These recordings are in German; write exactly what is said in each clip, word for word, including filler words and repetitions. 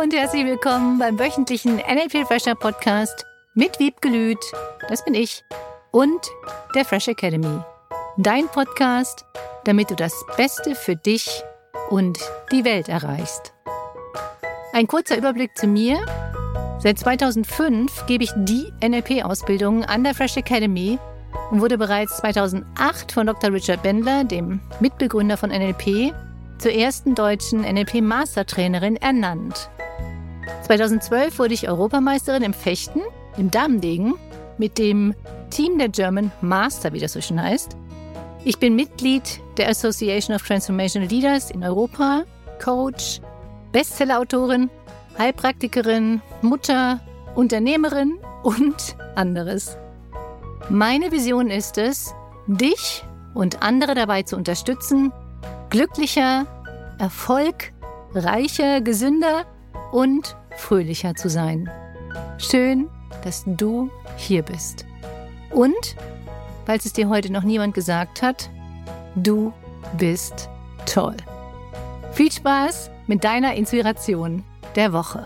Hallo und herzlich willkommen beim wöchentlichen N L P Fresher Podcast mit Wiebke Lüth, das bin ich, und der Fresh Academy. Dein Podcast, damit du das Beste für dich und die Welt erreichst. Ein kurzer Überblick zu mir. Seit zweitausendfünf gebe ich die N L P-Ausbildung an der Fresh Academy und wurde bereits zweitausendacht von Doktor Richard Bandler, dem Mitbegründer von N L P, zur ersten deutschen N L P-Mastertrainerin ernannt. zweitausendzwölf wurde ich Europameisterin im Fechten, im Damendegen, mit dem Team der German Master, wie das so schön heißt. Ich bin Mitglied der Association of Transformational Leaders in Europa, Coach, Bestsellerautorin, Heilpraktikerin, Mutter, Unternehmerin und anderes. Meine Vision ist es, dich und andere dabei zu unterstützen, glücklicher, erfolgreicher, gesünder und fröhlicher zu sein. Schön, dass du hier bist. Und, falls es dir heute noch niemand gesagt hat, du bist toll. Viel Spaß mit deiner Inspiration der Woche.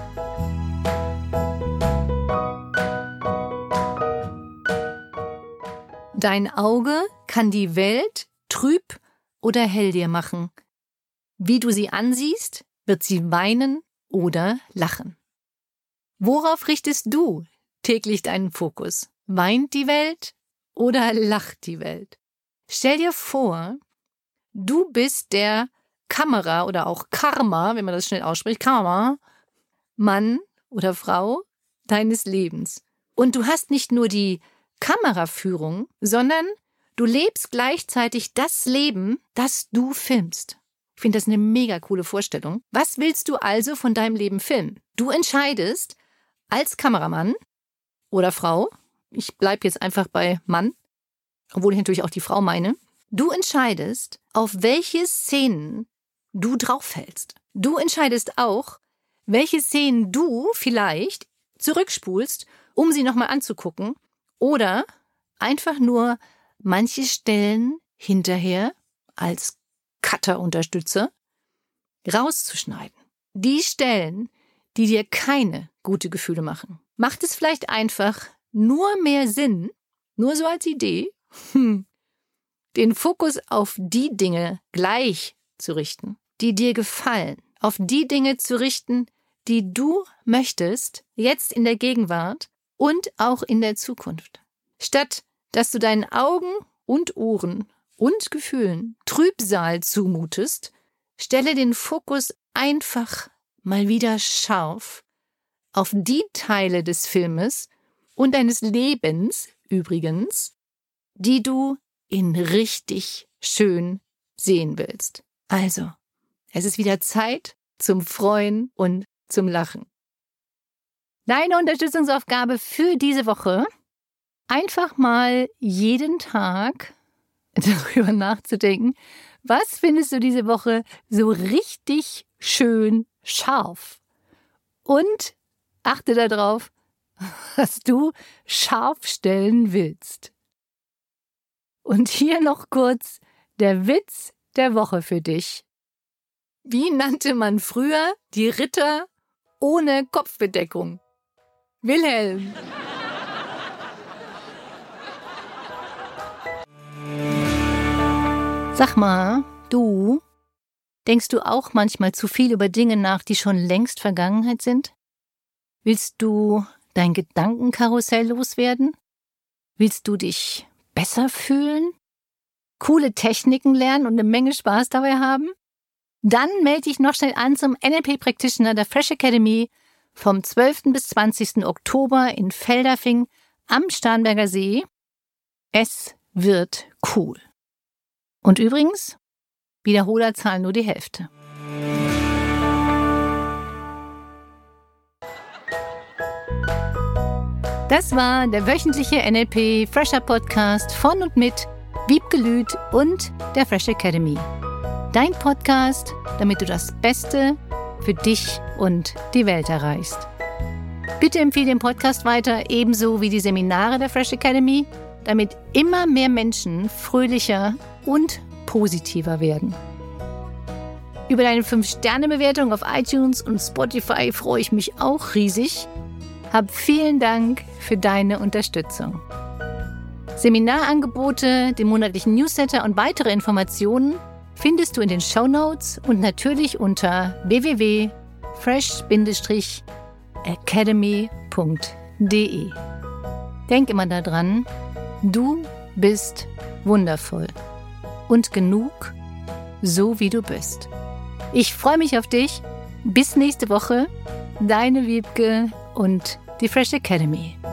Dein Auge kann die Welt trüb oder hell dir machen. Wie du sie ansiehst, wird sie weinen oder lachen. Worauf richtest du täglich deinen Fokus? Weint die Welt oder lacht die Welt? Stell dir vor, du bist der Kamera oder auch Karma, wenn man das schnell ausspricht, Karma, Mann oder Frau deines Lebens. Und du hast nicht nur die Kameraführung, sondern du lebst gleichzeitig das Leben, das du filmst. Ich finde das eine mega coole Vorstellung. Was willst du also von deinem Leben filmen? Du entscheidest als Kameramann oder Frau, ich bleibe jetzt einfach bei Mann, obwohl ich natürlich auch die Frau meine, du entscheidest, auf welche Szenen du draufhältst. Du entscheidest auch, welche Szenen du vielleicht zurückspulst, um sie nochmal anzugucken oder einfach nur manche Stellen hinterher als Cutter-Unterstützer rauszuschneiden. Die Stellen, die dir keine gute Gefühle machen. Macht es vielleicht einfach nur mehr Sinn, nur so als Idee, den Fokus auf die Dinge gleich zu richten, die dir gefallen, auf die Dinge zu richten, die du möchtest, jetzt in der Gegenwart und auch in der Zukunft. Statt dass du deinen Augen und Ohren und Gefühlen Trübsal zumutest, stelle den Fokus einfach mal wieder scharf auf die Teile des Filmes und deines Lebens übrigens, die du in richtig schön sehen willst. Also, es ist wieder Zeit zum Freuen und zum Lachen. Deine Unterstützungsaufgabe für diese Woche: einfach mal jeden Tag darüber nachzudenken, was findest du diese Woche so richtig schön scharf? Und achte darauf, was du scharf stellen willst. Und hier noch kurz der Witz der Woche für dich. Wie nannte man früher die Ritter ohne Kopfbedeckung? Wilhelm. Sag mal, du, denkst du auch manchmal zu viel über Dinge nach, die schon längst Vergangenheit sind? Willst du dein Gedankenkarussell loswerden? Willst du dich besser fühlen? Coole Techniken lernen und eine Menge Spaß dabei haben? Dann melde dich noch schnell an zum N L P Practitioner der Fresh Academy vom zwölften bis zwanzigsten Oktober in Feldafing am Starnberger See. Es wird cool. Und übrigens, Wiederholer zahlen nur die Hälfte. Das war der wöchentliche N L P Fresher Podcast von und mit Wiebke Lüth und der Fresh Academy. Dein Podcast, damit du das Beste für dich und die Welt erreichst. Bitte empfehle den Podcast weiter, ebenso wie die Seminare der Fresh Academy, damit immer mehr Menschen fröhlicher und positiver werden. Über deine fünf Sterne Bewertung auf iTunes und Spotify freue ich mich auch riesig. Hab vielen Dank für deine Unterstützung. Seminarangebote, den monatlichen Newsletter und weitere Informationen findest du in den Shownotes und natürlich unter w w w punkt fresh academy punkt d e. Denk immer daran, du bist wundervoll und genug, so wie du bist. Ich freue mich auf dich. Bis nächste Woche. Deine Wiebke und die Fresh Academy.